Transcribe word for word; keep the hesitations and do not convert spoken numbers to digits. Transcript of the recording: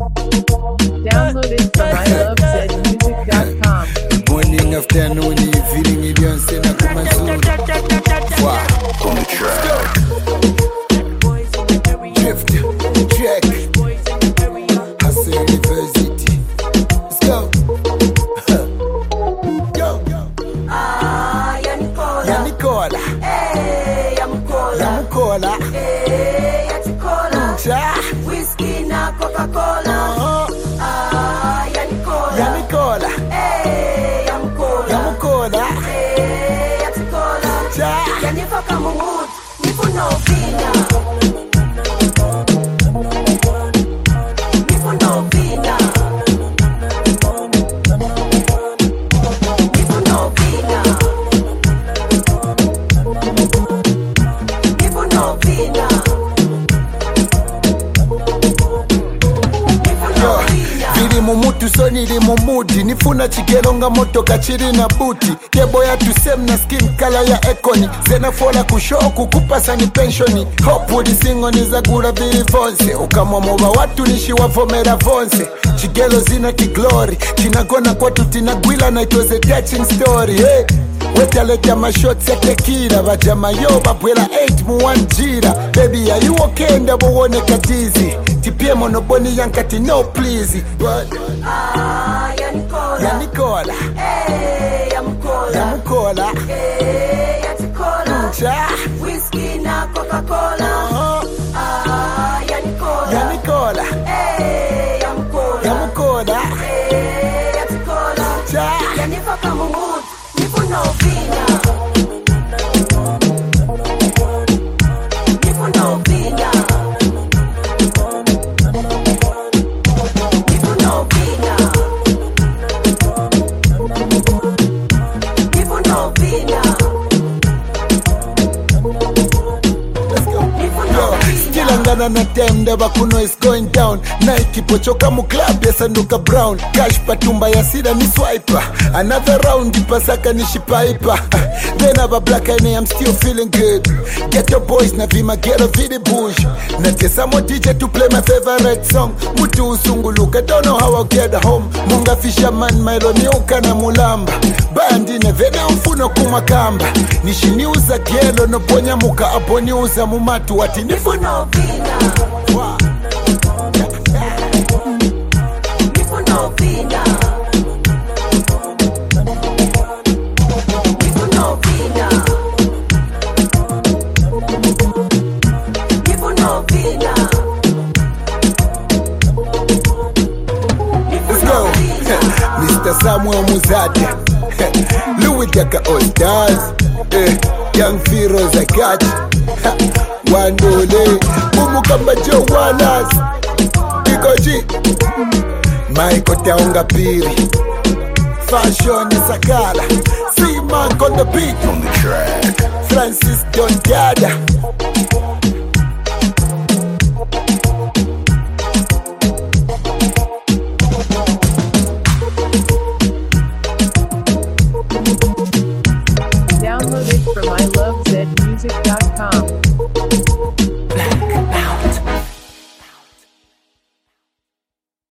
Download it from I love zed music dot com. Morning, afternoon, evening, Indian Sena Kumazu. Wow, on the track. Drift, check. Hustle University. Let's go. Go. Ah, ya Nicola. Ya Nicola. Eh, ya Mukola. Ya Mukola. Eh, ya Ticola. Cha. Whiskey na Coca-Cola. Uh-huh. Ah, ya Nicola. Ya Nicola. Eh, ya Mukola. Ya Mukola. Eh, ya Ticola. Cha. Ya nipo kama mood, nipo no vina. Nipo no vina. Nipo no vina. Nipo no vina. Vili mumutu so nili mumudi nifuna chigeronga moto kachiri na buti kebo ya tusem na skin color ya ekoni zena fola kushoku kupasa ni pensioni hopu disingo nizagura vili vonse ukamwa moba watu nishi wavomera vonse chigelo zina kiglori chinagona kwa tutinagwila na it was a touching story hey. Wetaleta mashoti ya tequila bajama yo babwela eight mu one jira baby are you okay ndabo wone katizi tipie monoboni yankati no please but Ah, ya Nicola. ya Nicola Eh, ya Mukola. ya Mukola Eh, ya Ticola. cha Whiskey na Coca-Cola. uh-huh. Ah, ya Nicola. ya Nicola Eh, ya Mukola. ya Mukola Eh, ya Ticola. cha Ya nipo kama mood, nipo no vina. Nipo no vina. Nipo no vina. Nipo no vina. let's go Nipo no Yo, vina. still angana na time ndaba kuno is going down Nike pochoka mu club ya sanduka brown Cash patumba ya sida ni swiper Another round ipasaka ni shipaipa Then have a black eye I'm still feeling good Get your boys na vima ghetto vidi bush Natesa mo D J to play my favorite song Mutu usunguluka don't know how I'll get home Munga fisherman mailo miuka na mulamba Bandi ne vene mfuno kumakamba Nishiniuza gelo no ponya muka aboniuza mumatu wati Nipo no vina. Wow. Nipo no vina. Nipo no vina. Nipo no vina. Nipo Let's no go. vina. Mister Samuel Muzade. Louis Daka All Stars. Eh, Young Firoz I catch. Wandole. Mumu Kamba Joe Wallace. Ikoji. Michael Taunga Piri. Fashion Sakala. See man on the beat. On the track. Francis Don Dada.